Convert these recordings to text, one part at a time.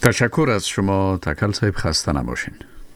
تشکر از شما تکل صاحب، خسته نباشین.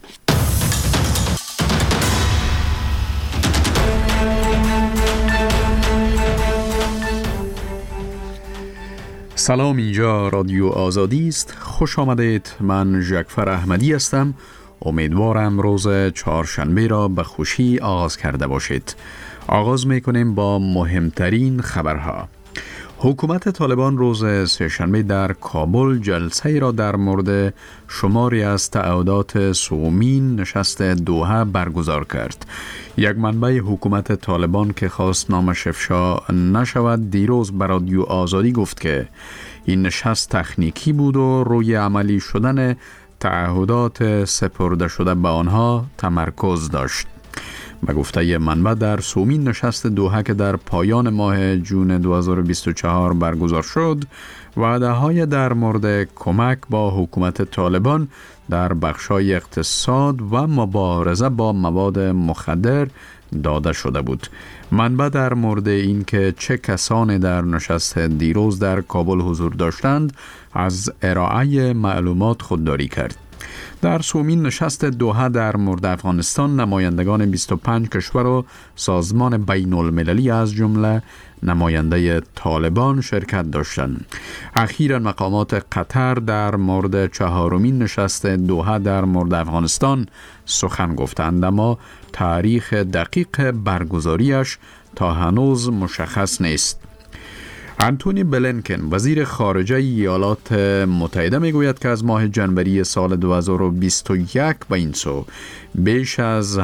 سلام، اینجا رادیو آزادی است. خوش آمدید. من جعفر احمدی هستم. امیدوارم روز چهارشنبه را به خوشی آغاز کرده باشید. آغاز میکنیم با مهمترین خبرها. حکومت طالبان روز سه‌شنبه در کابل جلسه را در مورد شماری از تعهدات سومین نشست دوحه برگزار کرد. یک منبع حکومت طالبان که خواست نامش افشا نشود دیروز به رادیو آزادی گفت که این نشست تکنیکی بود و روی عملی شدن تعهدات سپرده شده به آنها تمرکز داشت. به گفته منبع در سومین نشست دوحه که در پایان ماه جون 2024 برگزار شد، وعده‌های در مورد کمک با حکومت طالبان در بخش‌های اقتصاد و مبارزه با مواد مخدر داده شده بود. منبع در مورد این که چه کسانی در نشست دیروز در کابل حضور داشتند از ارائه معلومات خودداری کرد. در سومین نشست دوحه در مورد افغانستان نمایندگان 25 کشور و سازمان بین المللی از جمله نماینده طالبان شرکت داشتند. اخیراً مقامات قطر در مورد چهارمین نشست دوحه در مورد افغانستان سخن گفتند، اما تاریخ دقیق برگزاریش تا هنوز مشخص نیست. انتونی بلینکن وزیر خارجه ایالات متحده میگوید که از ماه جنوری سال 2021 به این سو بیش از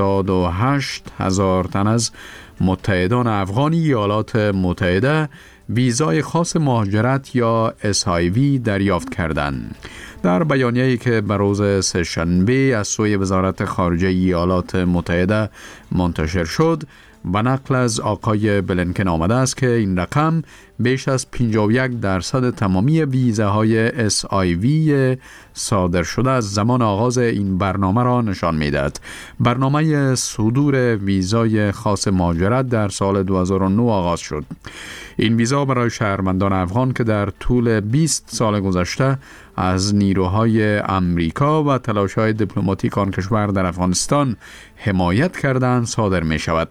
78,000 تن از متحدان افغانی ایالات متحده ویزای خاص مهاجرت یا SIV دریافت کردند. در بیانیه‌ای که به روز سه‌شنبه از سوی وزارت خارجه ایالات متحده منتشر شد، به نقل از آقای بلینکن آمده است که این رقم بیش از 51% تمامی ویزاهای SIV صادر شده از زمان آغاز این برنامه را نشان می‌دهد. برنامه صدور ویزای خاص مهاجرت در سال 2009 آغاز شد. این ویزا برای شهروندان افغان که در طول 20 سال گذشته از نیروهای امریکا و تلاش‌های دیپلماتیک آن کشور در افغانستان حمایت کردند صادر می‌شود.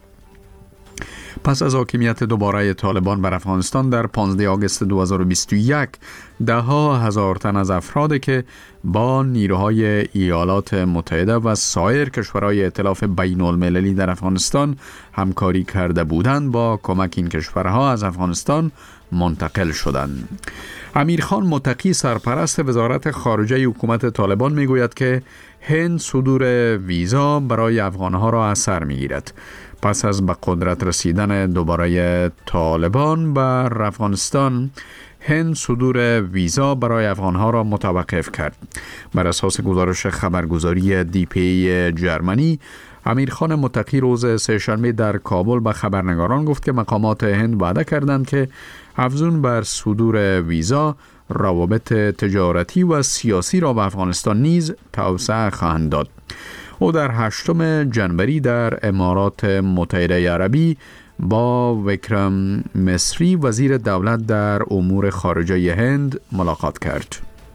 پس از حاکمیت دوباره طالبان بر افغانستان در 15 آگوست 2021 ده‌ها هزار تن از افرادی که با نیروهای ایالات متحده و سایر کشورهای ائتلاف بین المللی در افغانستان همکاری کرده بودند با کمک این کشورها از افغانستان منتقل شدند. امیرخان متقی سرپرست وزارت خارجه حکومت طالبان میگوید که هند صدور ویزا برای افغانها را از سر میگیرد. پس از به قدرت رسیدن دوباره طالبان بر افغانستان، هند صدور ویزا برای افغانها را متوقف کرد. بر اساس گزارش خبرگزاری DPA جرمنی، امیرخان متقی روز سه‌شنبه در کابل به خبرنگاران گفت که مقامات هند وعده کردند که افزون بر صدور ویزا، روابط تجارتی و سیاسی را به افغانستان نیز توسعه خواهند داد. او در 8 جنوری در امارات متحده عربی با وکرم مصری وزیر دولت در امور خارجه هند ملاقات کرد.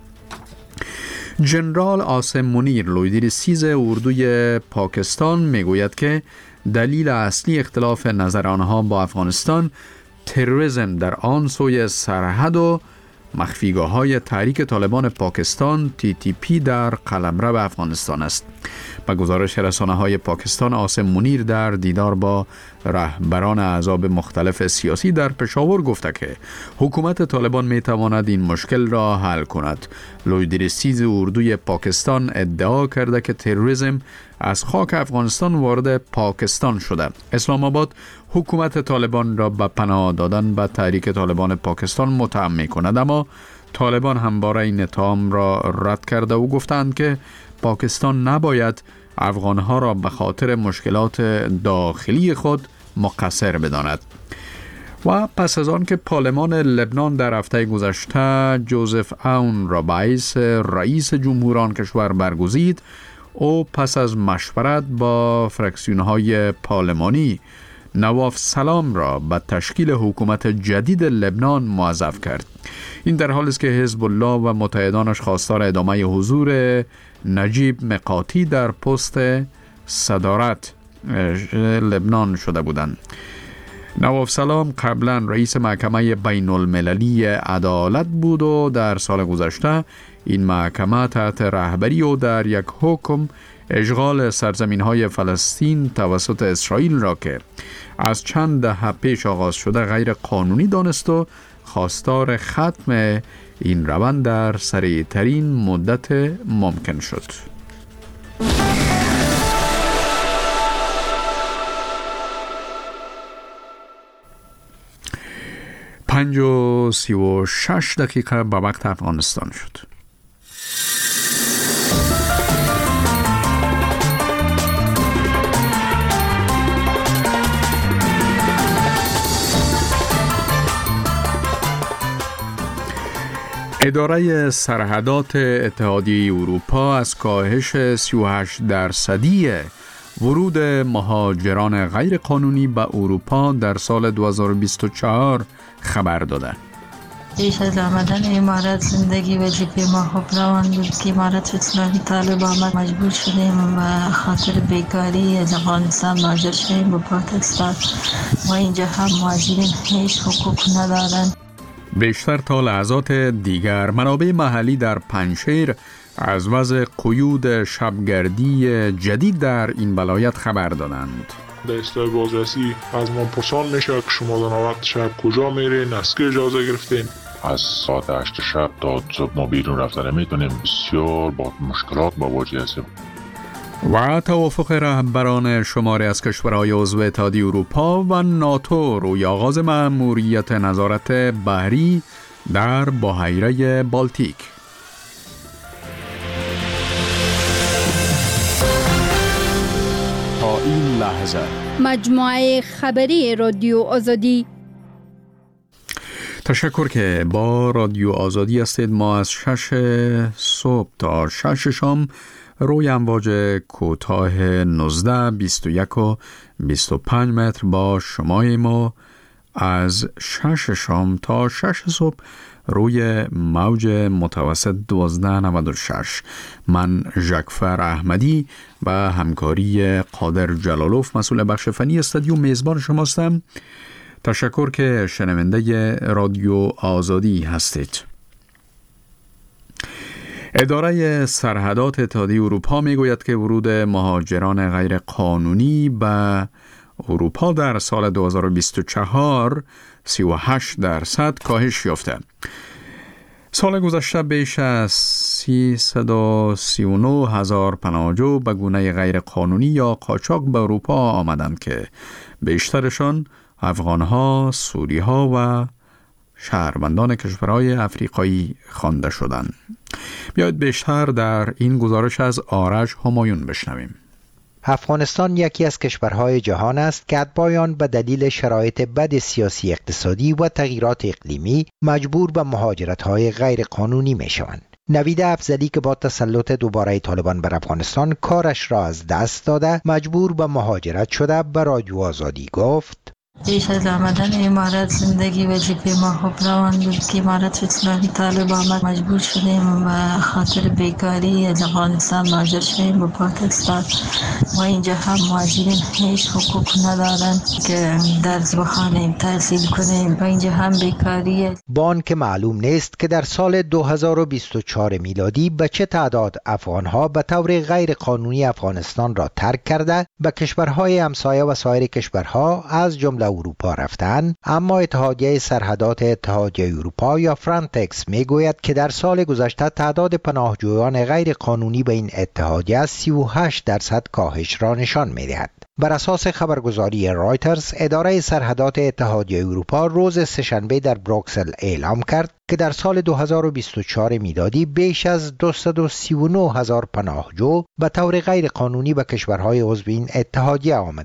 جنرال عاصم منیر لویدیر 13 اردوی پاکستان میگوید که دلیل اصلی اختلاف نظر آنها با افغانستان تروریسم در آن سوی سرحد و مخفیگاه‌های تحریک طالبان پاکستان TTP در قلمرو افغانستان است. به گزارش رسانه‌های پاکستان، عاصم منیر در دیدار با رهبران احزاب مختلف سیاسی در پشاور گفته که حکومت طالبان می‌تواند این مشکل را حل کند. لویدرسیز اردوی پاکستان ادعا کرده که تروریسم از خاک افغانستان وارد پاکستان شده. اسلام آباد حکومت طالبان را به پناه دادن به تحریک طالبان پاکستان متهم می‌کند، اما طالبان همواره این اتهام را رد کرده و گفتند که پاکستان نباید افغانها را به خاطر مشکلات داخلی خود مقصر بداند. و پس از آن که پارلمان لبنان در هفته گذشته جوزف اون را به حیث رئیس جمهور آن کشور برگزید، او پس از مشورت با فرکسیون‌های پارلمانی نواف سلام را به تشکیل حکومت جدید لبنان موظف کرد. این در حالی است که حزب الله و متحدانش خواستار ادامه حضور نجیب مقاتی در پست صدارت لبنان شده بودند. نواف سلام قبلا رئیس محکمه بین المللی عدالت بود و در سال گذشته این محکمه تحت رهبری و در یک حکم اشغال سرزمین‌های فلسطین توسط اسرائیل را که از چند دهه پیش آغاز شده غیر قانونی دانست و خواستار ختم این روند در سریع‌ترین مدت ممکن شد. 5:36 به وقت افغانستان شد. اداره سرحدات اتحادیه اروپا از کاهش 38% ورود مهاجران غیر قانونی به اروپا در سال 2024 خبر داده. پیش از آمدن امارات زندگی وظیفه ما خوب روان بود که امارات اسلامی طالب آمد مجبور شدیم و خاطر بیکاری از افغانستان مهاجر شدیم به پاکستان و اینجا هم مهاجرین هیچ حقوق ندارن. بیشتر تا لحظات دیگر منابع محلی در پنجشیر از وضع قیود شبگردی جدید در این ولایت خبر دادند. در ایستگاه بازرسی از ما پرسان میشه که شما در وقت شب کجا میرین، از که اجازه گرفتین؟ از ساعت 8 شب تا صبح ما بیرون رفتن نمیتونیم، بسیار با مشکلات مواجه هستیم. و توافق رهبران شماری از کشورهای عضو اتحادیه اروپا و ناتو روی آغاز مأموریت نظارت بحری در بحیره بالتیک. تا این لحظه مجموعه خبری رادیو آزادی. تشکر که با رادیو آزادی هستید. ما از 6 صبح تا 6 شام روی امواج کوتاه 19، 21 و 25 متر با شمای ما از 6 شام تا 6 صبح روی موج متوسط 1296. من ژکفر احمدی و همکاری قادر جلالوف مسئول بخش فنی استودیو میزبان شماستم. تشکر که شنونده رادیو آزادی هستید. اداره سرحدات اتحادیه اروپا میگوید که ورود مهاجران غیر قانونی به اروپا در سال 2024 38% کاهش یافته. سال گذشته بیش از 339,000 پناهجو به گونه غیر قانونی یا قاچاق به اروپا آمدند که بیشترشان افغانها، سوریها و شهروندان کشورهای افریقایی خوانده شدند. بیایید بیشتر در این گزارش از آرش همایون بشنویم. افغانستان یکی از کشورهای جهان است که اتباعان به دلیل شرایط بد سیاسی اقتصادی و تغییرات اقلیمی مجبور به مهاجرت‌های غیر قانونی می‌شوند. نوید افضلی که با تسلط دوباره طالبان بر افغانستان کارش را از دست داده مجبور به مهاجرت شده به رادیو آزادی گفت: پیش از آمدن امارات زندگی وظیفه ما خوب روان بود که امارات اسلامی طالب آمد مجبور شدیم و خاطر بیکاری از افغانستان مهاجر شدیم به پاکستان و اینجا هم مهاجرین هیچ حقوق ندارن که درس بخوانیم، تحصیل کنیم و اینجا هم بیکاری. با آنکه معلوم نیست که در سال 2024 میلادی به چه تعداد افغانها به طور غیر قانونی افغانستان را ترک کرده به کشورهای همسایه و سایر کشورها از جمله اروپا رفتند، اما اتحادیه سرحدات اتحادیه اروپا یا فرانتکس میگوید که در سال گذشته تعداد پناهجویان غیر قانونی به این اتحادیه 38% کاهش را نشان میدهد. بر اساس خبرگزاری رایترز، اداره سرحدات اتحادیه اروپا روز سه‌شنبه در بروکسل اعلام کرد که در سال 2024 میلادی بیش از 239,000 پناهجو به طور غیر قانونی به کشورهای عضو این اتحادیه آمدند.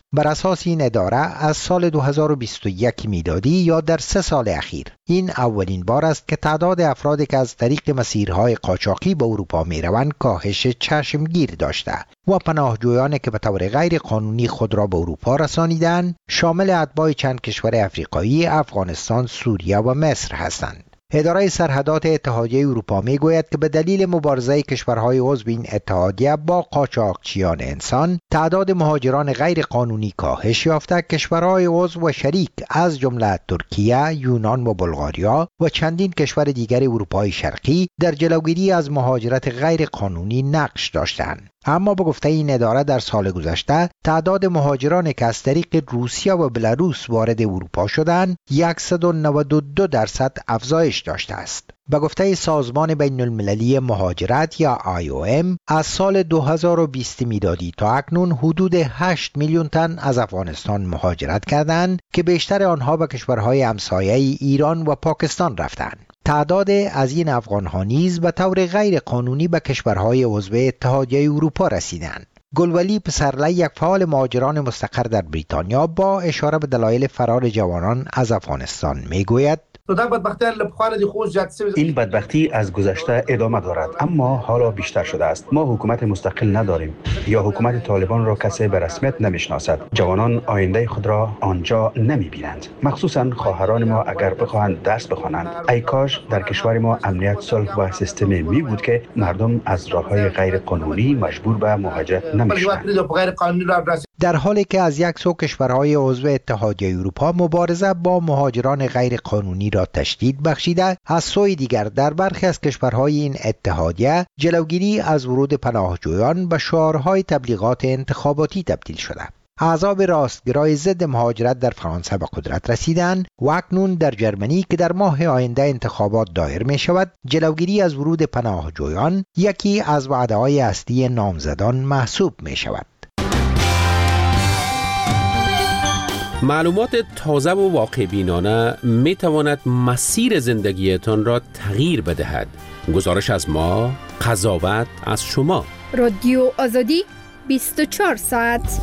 بر اساس این اداره از سال 2021 میلادی یا در 3 سال اخیر این اولین بار است که تعداد افرادی که از طریق مسیرهای قاچاقی به اروپا میروند کاهش چشمگیر داشته و پناهجویانی که به طور غیر قانونی خود را به اروپا رسانیدند شامل اتباع چند کشور افریقایی، افغانستان، سوریه و مصر هستند. اداره سرحدات اتحادیه اروپا میگوید که به دلیل مبارزه کشورهای عضو این اتحادیه با قاچاقچیان انسان، تعداد مهاجران غیر قانونی کاهش یافته. کشورهای عضو و شریک از جمله ترکیه، یونان و بلغاریا و چندین کشور دیگر اروپای شرقی در جلوگیری از مهاجرت غیر قانونی نقش داشتند. اما به گفته این اداره در سال گذشته تعداد مهاجران که از طریق روسیه و بلاروس وارد اروپا شدند 192% افزایش داشته است. به گفته سازمان بین المللی مهاجرت یا IOM از سال 2020 میلادی تا اکنون حدود 8 میلیون تن از افغانستان مهاجرت کردند که بیشتر آنها به کشورهای همسایه ایران و پاکستان رفتند. تعداد از این افغان‌ها نیز به طور غیر قانونی به کشورهای عضو اتحادیه اروپا رسیدند. گلولی پسرلی یک فعال مهاجران مستقر در بریتانیا با اشاره به دلایل فرار جوانان از افغانستان میگوید این بدبختی از گذشته ادامه دارد اما حالا بیشتر شده است. ما حکومت مستقل نداریم یا حکومت طالبان را کسی به رسمیت نمیشناسد. جوانان آینده خود را آنجا نمیبینند. مخصوصا خواهران ما اگر بخواهند درس بخوانند. ای کاش در کشور ما امنیت، صلح و سیستمی می بود که مردم از راههای غیر قانونی مجبور به مهاجرت نمیشدند. در حالی که از یک سو کشورهای عضو اتحادیه اروپا مبارزه با مهاجران غیر قانونی را تشدید بخشیده، از سوی دیگر در برخی از کشورهای این اتحادیه جلوگیری از ورود پناهجویان به شعارهای تبلیغات انتخاباتی تبدیل شده. احزاب راستگرای ضد مهاجرت در فرانسه به قدرت رسیدند و اکنون در جرمنی که در ماه آینده انتخابات دایر می شود، جلوگیری از ورود پناهجویان یکی از وعده‌های اصلی نامزدان محسوب می شود. معلومات تازه و واقع بینانه می تواند مسیر زندگیتان را تغییر بدهد. گزارش از ما، قضاوت از شما. رادیو آزادی 24 ساعت.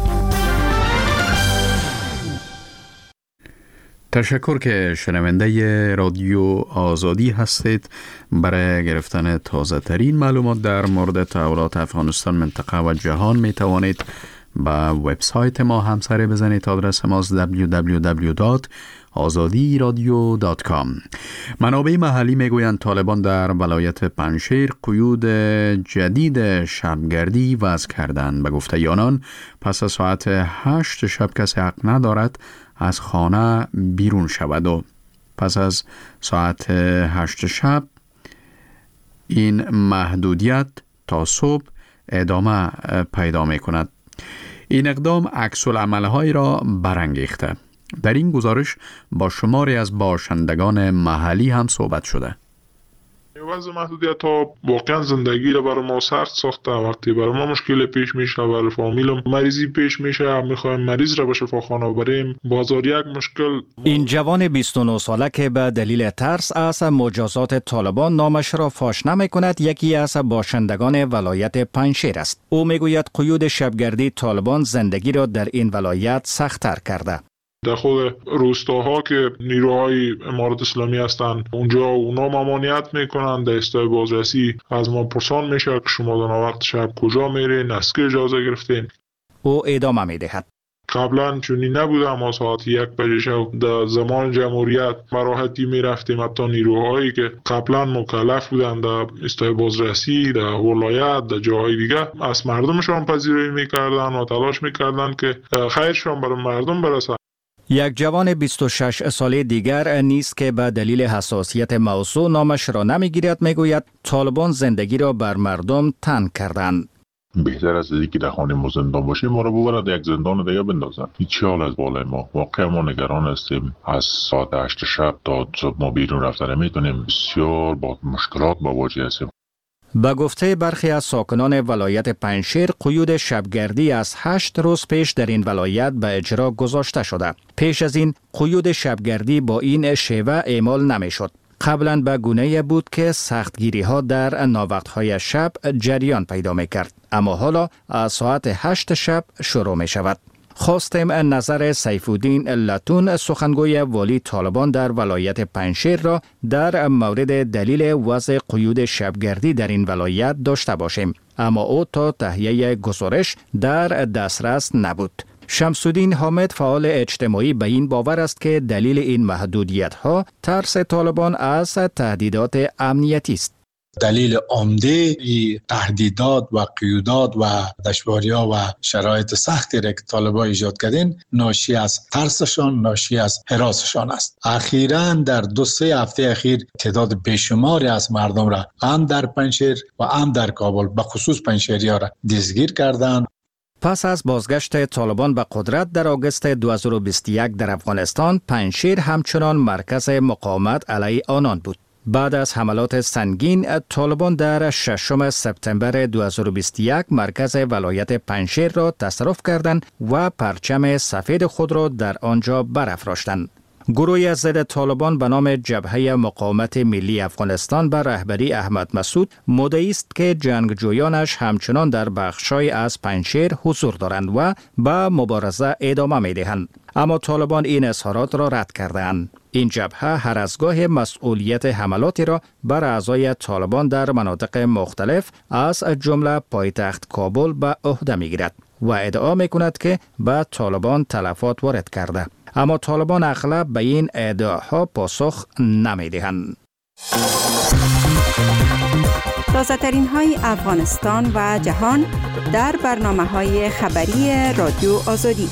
تشکر که شنونده رادیو آزادی هستید. برای گرفتن تازه ترین معلومات در مورد تحولات افغانستان، منطقه و جهان می توانید به وبسایت ما همسری بزنید. آدرس ماست www.azadiradio.com. منابع محلی میگویند طالبان در ولایت پنجشیر قیود جدید شبگردی وضع کردند. به گفته آنان پس از ساعت 8 شب کسی حق ندارد از خانه بیرون شود و پس از ساعت 8 شب این محدودیت تا صبح ادامه پیدا می کند. این اقدام عکس العمل‌های را برانگیخته. در این گزارش با شماری از باشندگان محلی هم صحبت شده. وضع محدودیت ها واقعا زندگی را برای ما سخت ساخته. وقتی برای ما مشکل پیش میشه، برای فامیلم مریضی پیش میشه، میخوایم مریض را به شفاخانه بریم، بازار یک مشکل. این جوان 29 ساله که به دلیل ترس از مجازات طالبان نامش را فاش نمیکند، یکی از باشندگان ولایت پنجشیر است. او میگوید قیود شبگردی طالبان زندگی را در این ولایت سخت‌تر کرده. در خود روستاها که نیروهای امارت اسلامی هستند، اونجا اونا ممانعت میکنن. در استای بازرسی از ما پرسان میشه که شما در وقت شب کجا میرین، از که اجازه گرفتین. او ادامه میدهد. قبلا چونی نبوده. ما ساعت 1 بجه شب در زمان جمهوریت مراحتی میرفتیم. حتی نیروهایی که قبلا مکلف بودن در استای بازرسی، در ولایت، در جاهای دیگه، از مردمشان پذیرایی میکردن و تلاش میکردن که خیرشان برای مردم برسه. یک جوان 26 ساله دیگر نیز که به دلیل حساسیت موضوع نامش را نمیگیرد میگوید طالبان زندگی را بر مردم تنگ کردند. بهتر است از اینکه در خانه ما زندان باشیم، ما را ببرد یک زندان دیگه بندازن. هیچ حال از بالای ما. واقعا ما نگران هستیم. از ساعت 8 شب تا صبح ما بیرون رفتن نمیتونیم. بسیار با مشکلات مواجه هستیم. به گفته برخی از ساکنان ولایت پنجشیر، قیود شبگردی از 8 روز پیش در این ولایت به اجرا گذاشته شده. پیش از این قیود شبگردی با این شیوه اعمال نمیشد. قبلا به گونه بود که سختگیری ها در ناوقت‌های شب جریان پیدا میکرد، اما حالا از ساعت 8 شب شروع می شود. خواستیم نظر سیفالدین لتون سخنگوی والی طالبان در ولایت پنجشیر را در مورد دلیل وضع قیود شبگردی در این ولایت داشته باشیم، اما او تا تهیه گزارش در دسترس نبود. شمس‌الدین حامد فعال اجتماعی به این باور است که دلیل این محدودیت‌ها ترس طالبان از تهدیدات امنیتی است. دلیل عمده تهدیدات و قیودات و دشواری‌ها و شرایط سختی را که طالبان ایجاد کردن ناشی از ترسشان، ناشی از هراسشان است. اخیراً در 2-3 هفته اخیر تعداد بیشماری از مردم را هم در پنجشیر و هم در کابل به خصوص پنجشیری‌ها را دستگیر کردند. پس از بازگشت طالبان به قدرت در آگوست 2021 در افغانستان، پنجشیر همچنان مرکز مقاومت علیه آنان بود. بعد از حملات سنگین، طالبان در 6 سپتامبر 2021 مرکز ولایت پنجشیر را تصرف کردند و پرچم سفید خود را در آنجا برافراشتند. گروهی ضد طالبان به نام جبهه مقاومت ملی افغانستان به رهبری احمد مسعود مدعی است که جنگجویانش همچنان در بخش‌های از پنجشیر حضور دارند و به مبارزه ادامه می‌دهند. اما طالبان این اظهارات را رد کردند. این جبهه هر از گاه مسئولیت حملاتی را بر اعضای طالبان در مناطق مختلف از جمله پایتخت کابل به عهده می‌گیرد و ادعا می‌کند که به طالبان تلفات وارد کرده. اما طالبان اغلب به این ادعاها پاسخ نمی‌دهند. تازه‌ترین های افغانستان و جهان در برنامه‌های خبری رادیو آزادی.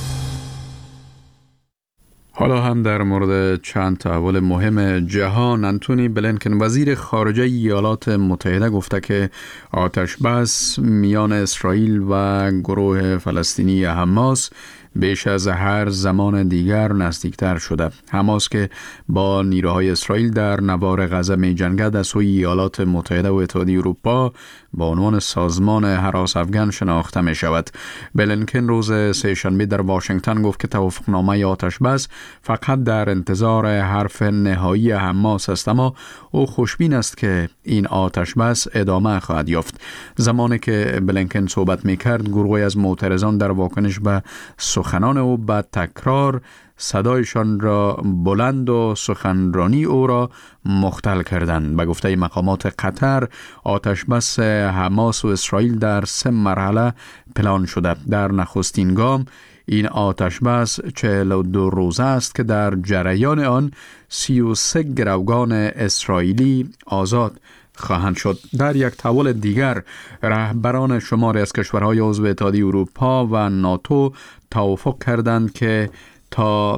حالا هم در مورد چند تحول مهم جهان. انتونی بلینکن وزیر خارجه ایالات متحده گفته که آتش بس میان اسرائیل و گروه فلسطینی حماس بیش از هر زمان دیگر نزدیکتر شده. حماس که با نیروهای اسرائیل در نوار غزه می جنگد از سوی ایالات متحده و اتحادیه اروپا با عنوان سازمان هراس افغان شناخته می شود. بلینکن روز سه‌شنبه در واشنگتن گفت که توافقنامه آتش بس فقط در انتظار حرف نهایی حماس است، اما او خوشبین است که این آتش بس ادامه خواهد یافت. زمانی که بلینکن صحبت می کرد، گروهی از معترضان در واکنش به سخنان او به تکرار صدایشان را بلند و سخنرانی او را مختل کردند. به گفته مقامات قطر، آتش بس حماس و اسرائیل در 3 مرحله پلان شده. در نخستین گام این آتش بس 42 روزه است که در جریان آن 33 گروگان اسرائیلی آزاد خواهند شد. در یک تحول دیگر، رهبران شماری از کشورهای عضو اتحادیه اروپا و ناتو توافق کردند که تا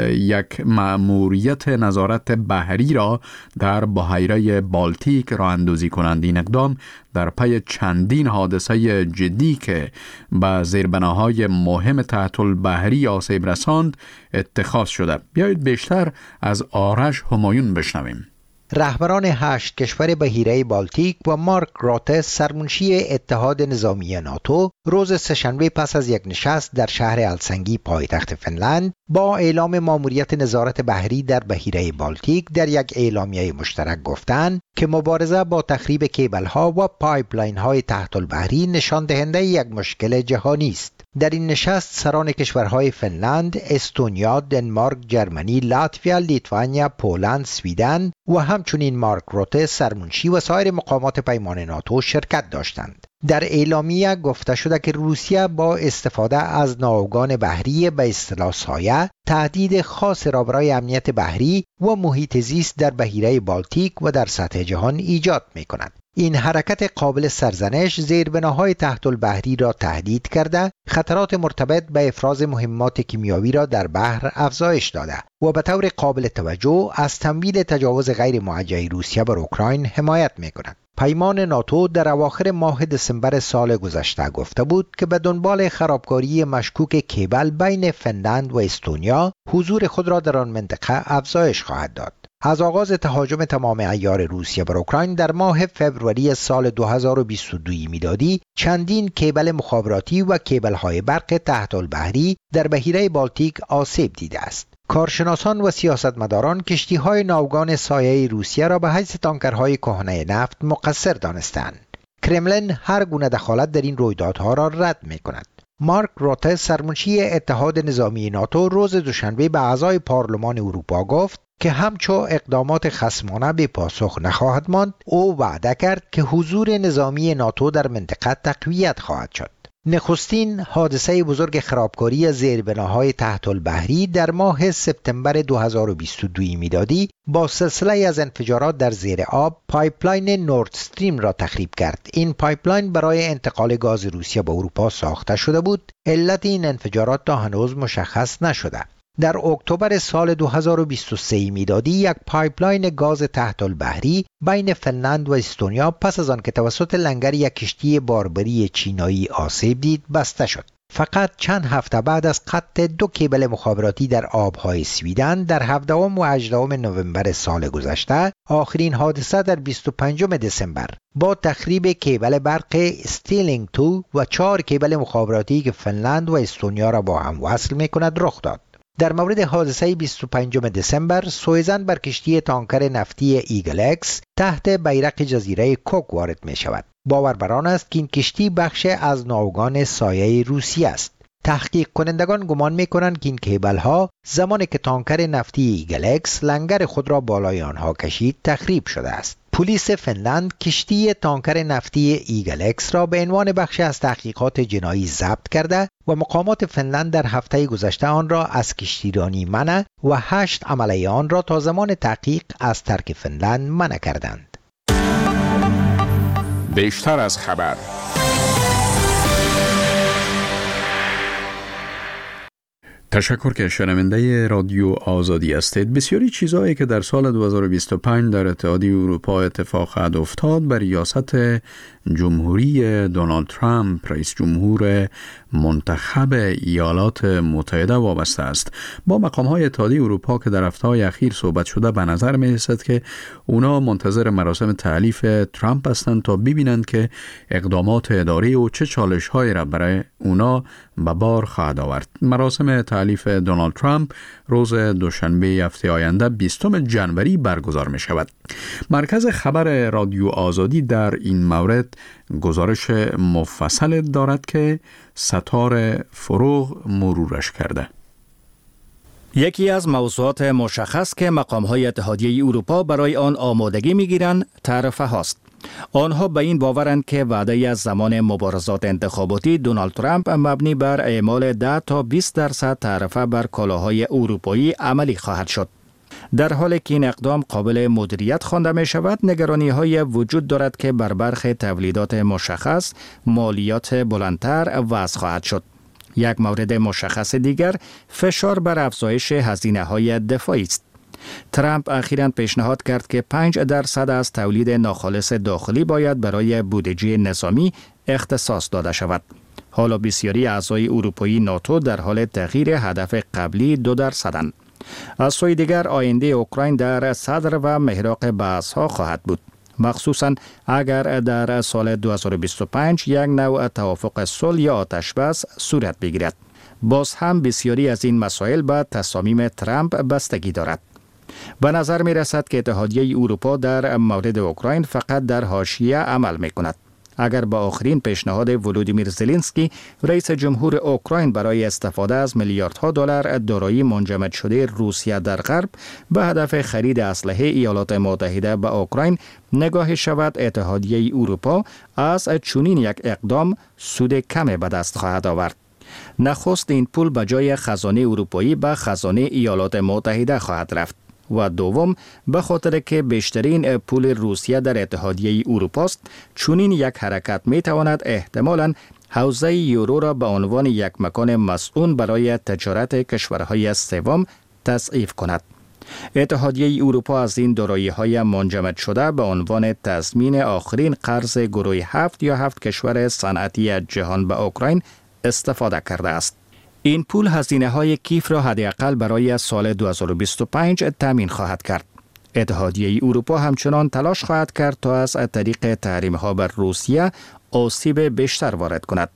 یک مأموریت نظارت بحری را در بحیره بالتیک راه اندازی کنند. این اقدام در پی چندین حادثه جدی که به زیربناهای مهم تحت البحری آسیب رساند اتخاذ شده. بیایید بیشتر از آرش همایون بشنویم. رهبران 8 کشور بحیره بالتیک و مارک روته، سرمنشی اتحاد نظامی ناتو، روز سه‌شنبه پس از یک نشست در شهر هلسینکی پایتخت فنلند با اعلام مأموریت نظارت بحری در بحیره بالتیک در یک اعلامیه مشترک گفتند که مبارزه با تخریب کیبل‌ها و پایپلاین‌های تحت البحری نشان دهنده یک مشکل جهانی است. در این نشست سران کشورهای فنلند، استونیا، دنمارک، جرمنی، لاتویا، لیتوانیا، پولند، سویدن و همچنین مارک روته، سرمنشی و سایر مقامات پیمان ناتو شرکت داشتند. در اعلامیه گفته شده که روسیه با استفاده از ناوگان بحری به اصطلاح سایه تهدید خاص را برای امنیت بحری و محیط زیست در بحیره بالتیک و در سطح جهان ایجاد می کند. این حرکت قابل سرزنش زیربناهای تحت البحری را تهدید کرده، خطرات مرتبط به افراز مهمات کیمیاوی را در بحر افزایش داده و به طور قابل توجه از تمویل تجاوز غیر موجه روسیه بر اوکراین حمایت می کند. پیمان ناتو در اواخر ماه دسامبر سال گذشته گفته بود که به دنبال خرابکاری مشکوک کیبل بین فنلند و استونیا حضور خود را در آن منطقه افزایش خواهد داد. از آغاز تهاجم تمام عیار روسیه بر اوکراین در ماه فوریه سال 2022 میلادی، چندین کیبل مخابراتی و کیبل‌های برق تحت البحری در بحیره بالتیک آسیب دیده است. کارشناسان و سیاستمداران کشتی‌های ناوگان سایه روسیه را به حیث تانکرهای کهنه نفت مقصر دانستند. کرملین هر گونه دخالت در این رویدادها را رد می‌کند. مارک روته سرمنشی اتحاد نظامی ناتو روز دوشنبه به اعضای پارلمان اروپا گفت که همچو اقدامات خصمانه به پاسخ نخواهد ماند. او وعده کرد که حضور نظامی ناتو در منطقه تقویت خواهد شد. نخستین حادثه بزرگ خرابکاری زیربناهای تحت البحری در ماه سپتامبر 2022 میلادی با سلسله از انفجارات در زیر آب پایپلاین نورد استریم را تخریب کرد. این پایپلاین برای انتقال گاز روسیه به اروپا ساخته شده بود. علت این انفجارات تا هنوز مشخص نشده. در اکتبر سال 2023 میلادی یک پایپلاین گاز تحت البحری بین فنلند و استونیا پس از آن که توسط لنگر یک کشتی باربری چینایی آسیب دید بسته شد. فقط چند هفته بعد از قطع 2 کیبل مخابراتی در آبهای سویدن در 17 و 18 نوامبر سال گذشته، آخرین حادثه در 25 دسامبر با تخریب کیبل برق استیلینگ 2 و 4 کیبل مخابراتی که فنلند و استونیا را با هم وصل می‌کند رخ داد. در مورد حادثه 25 دسامبر، سویزن بر کشتی تانکر نفتی ایگل اکس تحت بیرق جزیره کوک وارد می شود. باور بر آن است که این کشتی بخش از ناوگان سایه روسیه است. تحقیق کنندگان گمان می کنند که این کیبل ها زمانی که تانکر نفتی ایگل اکس لنگر خود را بالای آنها کشید تخریب شده است. پلیس فنلند کشتی تانکر نفتی ایگل اکس را به عنوان بخش از تحقیقات جنایی ضبط کرده و مقامات فنلند در هفته گذشته آن را از کشتیرانی منع و 8 عمله آن را تا زمان تحقیق از ترک فنلند منع کردند. بیشتر از خبر. تشکر که شنونده رادیو آزادی هستید. بسیاری چیزهایی که در سال 2025 در اتحادیه اروپا اتفاق خواهد افتاد بر ریاست جمهوری دونالد ترامپ رئیس جمهور منتخب ایالات متحده وابسته است. با مقام‌های اتحادیه اروپا که در هفته‌های اخیر صحبت شده به نظر می‌رسد که اونا منتظر مراسم تحلیف ترامپ هستند تا ببینند که اقدامات اداری و چه چالش‌هایی را برای اونا به بار خواهد آورد. مراسم تحلیف دونالد ترامپ روز دوشنبه هفته آینده 20 جنوری برگزار می شود. مرکز خبر رادیو آزادی در این مورد گزارش مفصل دارد که ستاره فروغ مرورش کرده. یکی از موضوعات مشخص که مقام‌های اتحادیه اروپا برای آن آمادگی می‌گیرند تعرفه هاست. آنها به این باورند که وعده از زمان مبارزات انتخاباتی دونالد ترامپ مبنی بر اعمال 10 تا 20% تعرفه بر کالاهای اروپایی عملی خواهد شد. در حالی که این اقدام قابل مدیریت خوانده می شود، نگرانی‌های وجود دارد که بر برخی تولیدات مشخص مالیات بلندتر وضع خواهد شد. یک مورد مشخص دیگر فشار بر افزایش هزینه‌های دفاعی است. ترامپ اخیراً پیشنهاد کرد که 5% از تولید ناخالص داخلی باید برای بودجه نظامی اختصاص داده شود. حالا بسیاری اعضای اروپایی ناتو در حال تغییر هدف قبلی 2%. از سوی دیگر آینده اوکراین در صدر و محراق بحث‌ها خواهد بود، مخصوصاً اگر در سال 2025 یک نوع توافق صلح یا آتش‌بس صورت بگیرد. باز هم بسیاری از این مسائل به تصامیم ترامپ بستگی دارد. به نظر می رسد که اتحادیه اروپا در مورد اوکراین فقط در حاشیه عمل می کند. اگر با آخرین پیشنهاد ولودیمیر زلنسکی رئیس جمهور اوکراین برای استفاده از میلیاردها دلار دارایی منجمد شده روسیه در غرب به هدف خرید اسلحه ایالات متحده به اوکراین نگاه شود، اتحادیه اروپا از چنین یک اقدام سود کم به دست خواهد آورد. نخست این پول به جای خزانه اروپایی به خزانه ایالات متحده خواهد رفت و دوم به خاطر که بیشترین پول روسیه در اتحادیه اروپا است، چنین یک حرکت می تواند احتمالاً حوزه یورو را به عنوان یک مکان مسئول برای تجارت کشورهای سوم تضعیف کند. اتحادیه اروپا از این دارایی‌های منجمد شده به عنوان تضمین آخرین قرض گروه 7 یا 7 کشور صنعتی جهان به اوکراین استفاده کرده است. این پول هزینه‌های کیف را حداقل برای سال 2025 تامین خواهد کرد. اتحادیه اروپا همچنان تلاش خواهد کرد تا از طریق تحریم‌ها بر روسیه آسیب بیشتر وارد کند.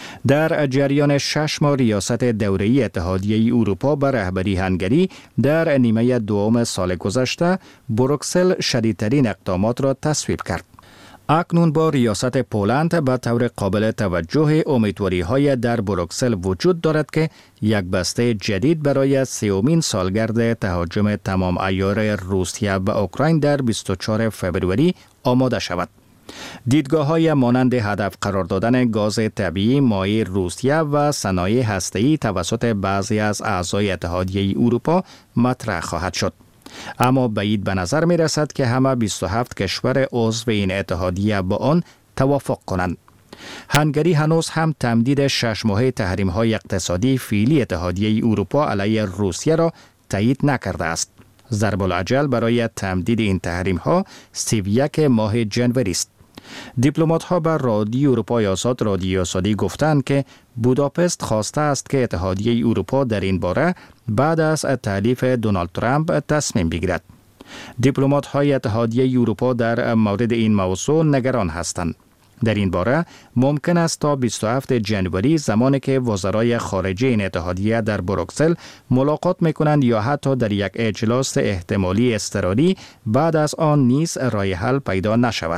در جریان 6 ماه ریاست دوره‌ای اتحادیه اروپا به رهبری هنگری در نیمه دوم سال گذشته، بروکسل شدیدترین اقدامات را تصویب کرد. اکنون با ریاست پولند به طور قابل توجه امیدواری‌های در بروکسل وجود دارد که یک بسته جدید برای 30مین سالگرد تهاجم تمام عیار روسیه به اوکراین در 24 فوریه آماده شود. دیدگاه‌های مانند هدف قرار دادن گاز طبیعی مایع روسیه و صنایع هسته‌ای توسط بعضی از اعضای اتحادیه اروپا مطرح خواهد شد. اما بعید به نظر می رسد که همه 27 کشور عضو این اتحادیه با آن توافق کنند. هنگری هنوز هم تمدید 6 ماهه تحریم‌های اقتصادی فعلی اتحادیه اروپا علیه روسیه را تایید نکرده است. ضرب العجل برای تمدید این تحریم‌ها 31 ماه ژانویه است. دیپلمات‌ها بر رادیو اروپای آزاد رادیو آزادی گفتند که بوداپست خواسته است که اتحادیه اروپا در این باره بعد از تحلیف دونالد ترامپ تصمیم بگیرد. دیپلمات‌های اتحادیه اروپا در مورد این موضوع نگران هستند. در این باره ممکن است تا 27 ژانویه زمانی که وزرای خارجه این اتحادیه در بروکسل ملاقات می‌کنند یا حتی در یک اجلاس احتمالی اضطراری بعد از آن نیز راه حل پیدا نشود.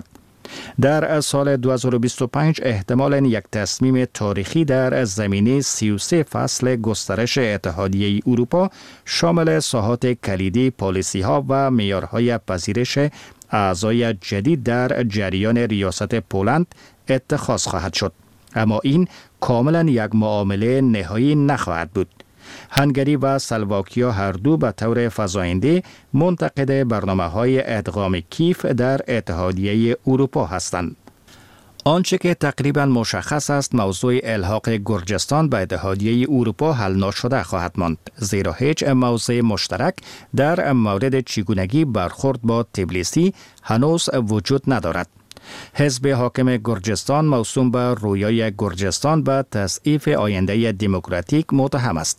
در سال 2025 احتمالاً یک تصمیم تاریخی در زمینه 33 فصل گسترش اتحادیه اروپا شامل ساحات کلیدی پالیسی‌ها و معیارهای پذیرش اعضای جدید در جریان ریاست پولند اتخاذ خواهد شد. اما این کاملا یک معامله نهایی نخواهد بود. هنگری و اسلواکیا هر دو به طور فزاینده منتقد برنامه‌های ادغام کیف در اتحادیه اروپا هستند. آنچه که تقریبا مشخص است موضوع الحاق گرجستان به اتحادیه اروپا حل نشده خواهد ماند، زیرا هیچ موضع مشترک در مورد چگونگی برخورد با تبلیسی هنوز وجود ندارد. حزب حاکم گرجستان موسوم به رویای گرجستان به تضعیف آینده دموکراتیک متهم است.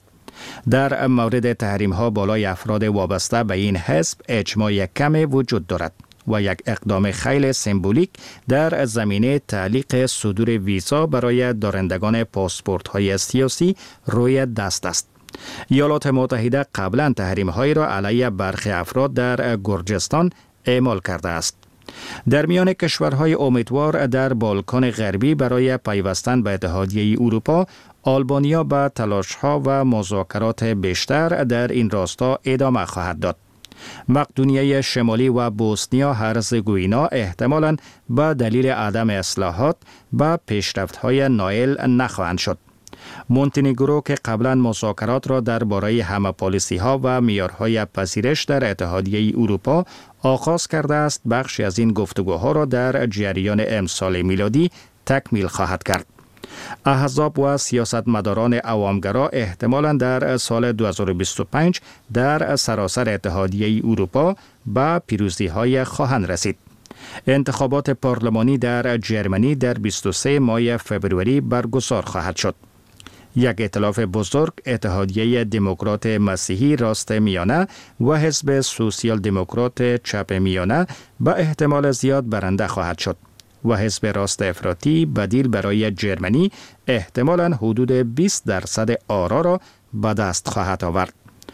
در مورد تحریم‌ها بالای افراد وابسته به این حزب اجماع کمی وجود دارد و یک اقدام خیلی سمبولیک در زمینه تعلیق صدور ویزا برای دارندگان پاسپورت‌های سیاسی روی دست است. ایالات متحده قبلا تحریم‌هایی را علیه برخی افراد در گرجستان اعمال کرده است. در میان کشورهای امیدوار در بالکان غربی برای پیوستن به اتحادیه اروپا، آلبانیا به تلاش‌ها و مذاکرات بیشتر در این راستا ادامه خواهد داد. مقدونیه شمالی و بوسنیا هرزگوینا احتمالاً به دلیل عدم اصلاحات به پیشرفت‌های نائل نخواهند شد. مونتنگرو که قبلا مذاکرات را درباره همه پالیسی‌ها و معیارهای پذیرش در اتحادیه اروپا آغاز کرده است، بخشی از این گفتگوها را در جریان امسال میلادی تکمیل خواهد کرد. احزاب و سیاستمداران عوامگرا احتمالاً در سال 2025 در سراسر اتحادیه اروپا به پیروزی‌های خواهند رسید. انتخابات پارلمانی در جرمنی در 23 ماه فوریه برگزار خواهد شد. یک ائتلاف بزرگ اتحادیه دموکرات مسیحی راست میانه و حزب سوسیال دموکرات چپ میانه به احتمال زیاد برنده خواهد شد و حزب راست افراطی بدیل برای جرمنی احتمالاً حدود 20% آرا را به دست خواهد آورد.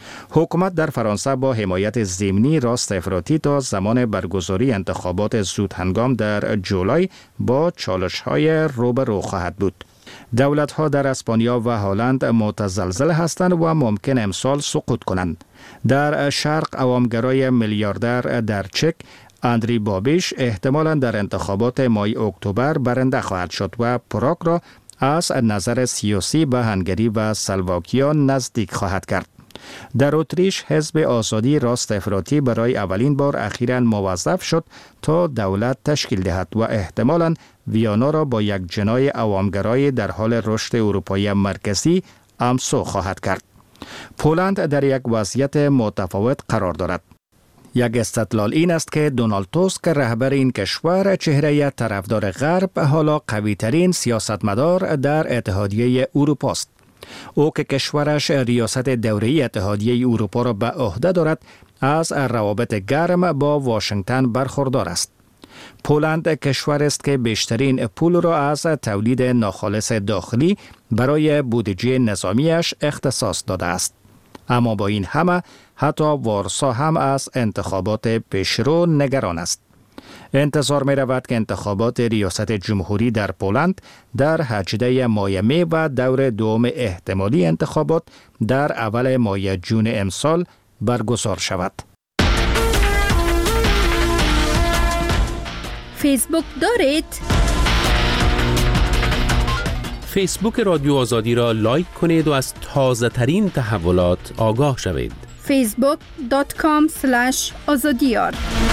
حکومت در فرانسه با حمایت ضمنی راست افراطی تا زمان برگزاری انتخابات زود هنگام در جولای با چالش‌های روبرو خواهد بود. دولت‌ها در اسپانیا و هلند متزلزل هستند و ممکن امسال سقوط کنند. در شرق عوامگرای میلیاردر در چک اندری بابیش احتمالاً در انتخابات ماه اکتبر برنده خواهد شد و پراگ را از نظر سیاسی به هنگری و اسلواکیا نزدیک خواهد کرد. در اتریش حزب آزادی راست افراطی برای اولین بار اخیراً موظف شد تا دولت تشکیل دهد و احتمالاً ویانا را با یک جناح عوامگرای در حال رشد اروپایی مرکزی همسو خواهد کرد. پولند در یک وضعیت متفاوت قرار دارد. یک استدلال این است که دونالد توسک رهبر این کشور چهره طرفدار غرب حالا قوی‌ترین سیاستمدار در اتحادیه اروپا است. او که کشورش ریاست دوره‌ای اتحادیه اروپا را به عهده دارد، از روابط گرم با واشنگتن برخوردار است. پولند کشور است که بیشترین پول را از تولید ناخالص داخلی برای بودجه نظامیش اختصاص داده است. اما با این همه حتی وارسا هم از انتخابات پیشرو نگران است. انتظار می رود که انتخابات ریاست جمهوری در پولند در 18 ماه می و دور دوم احتمالی انتخابات در اول ماه جون امسال برگزار شود. فیسبوک دارید؟ فیسبوک رادیو آزادی را لایک کنید و از تازه ترین تحولات آگاه شوید. facebook.com/azadiyar